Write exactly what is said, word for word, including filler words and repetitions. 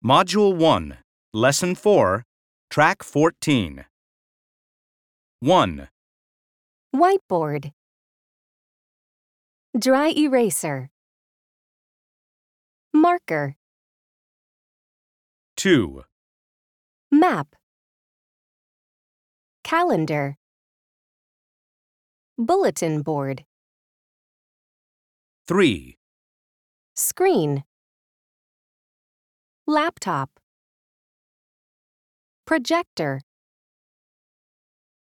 Module one, Lesson four, Track fourteen. one. Whiteboard. Dry eraser. Marker. two. Map. Calendar. Bulletin board. three. Screen. Laptop. Projector.